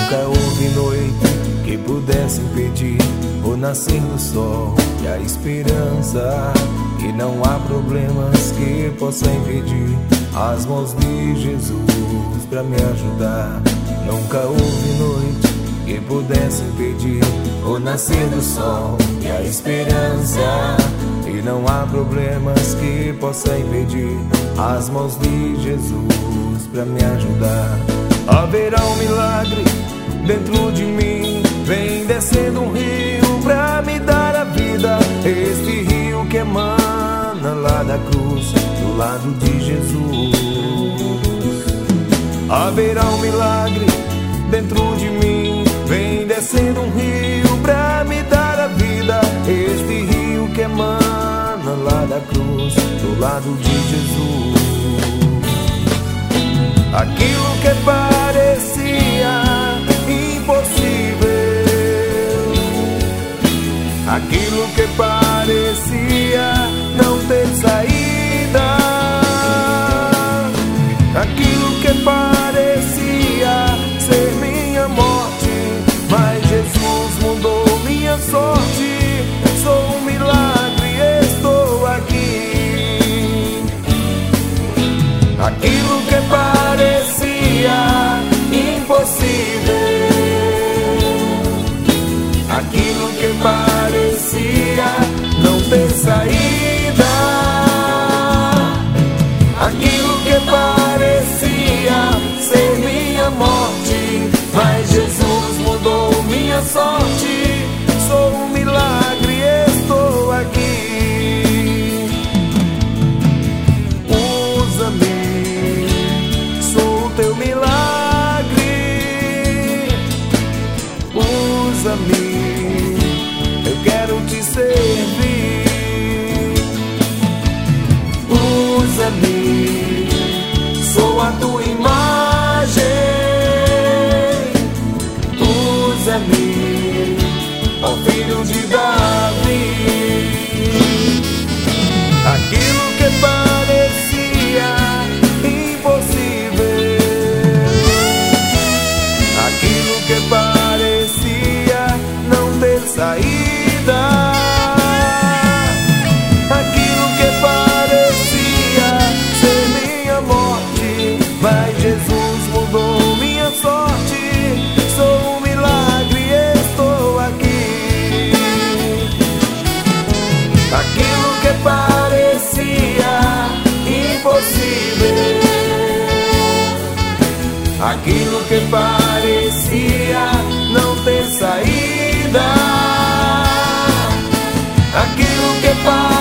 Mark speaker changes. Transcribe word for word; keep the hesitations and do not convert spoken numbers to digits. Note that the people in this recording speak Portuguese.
Speaker 1: Nunca houve noite que pudesse impedir o nascer do sol e a esperança. E não há problemas que possam impedir as mãos de Jesus pra me ajudar. Nunca houve noite que pudesse impedir o nascer do sol e a esperança. E não há problemas que possam impedir as mãos de Jesus pra me ajudar. Haverá um milagre dentro de mim, vem descendo um rio pra me dar a vida. Este rio que emana lá da cruz, do lado de Jesus. Haverá um milagre dentro de mim, vem descendo um rio pra me dar a vida. Este rio que emana lá da cruz, do lado de Jesus. Aquilo que parecia impossível, aquilo que parecia não ter saída, aquilo que parecia ser minha morte, mas Jesus mudou minha sorte. Sou um milagre, estou aqui. Aquilo que parecia impossível, aquilo que parecia não ter saída, aquilo que parecia ser minha morte, mas Jesus mudou minha sorte. Sou um milagre, estou aqui. Usa-me, sou teu milagre. Usa-me, eu quero te servir. Usa-me, sou a tua imagem. Usa-me, ó filho de Davi. Aquilo que parecia impossível, aquilo que parecia não ter saída, aquilo que parecia ser minha morte, mas Jesus mudou minha sorte. Sou um milagre, estou aqui. Aquilo que parecia impossível, aquilo que parecia não ter saída, aquilo que parecia